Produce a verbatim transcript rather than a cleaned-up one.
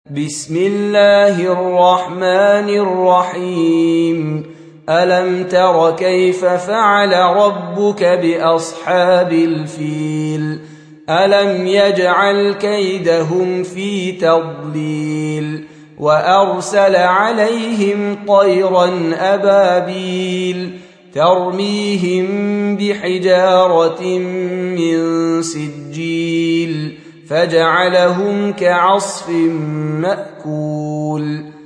بسم الله الرحمن الرحيم ألم تر كيف فعل ربك بأصحاب الفيل ألم يجعل كيدهم في تضليل وأرسل عليهم طيرا أبابيل ترميهم بحجارة من سجيل فجعلهم كعصف مأكول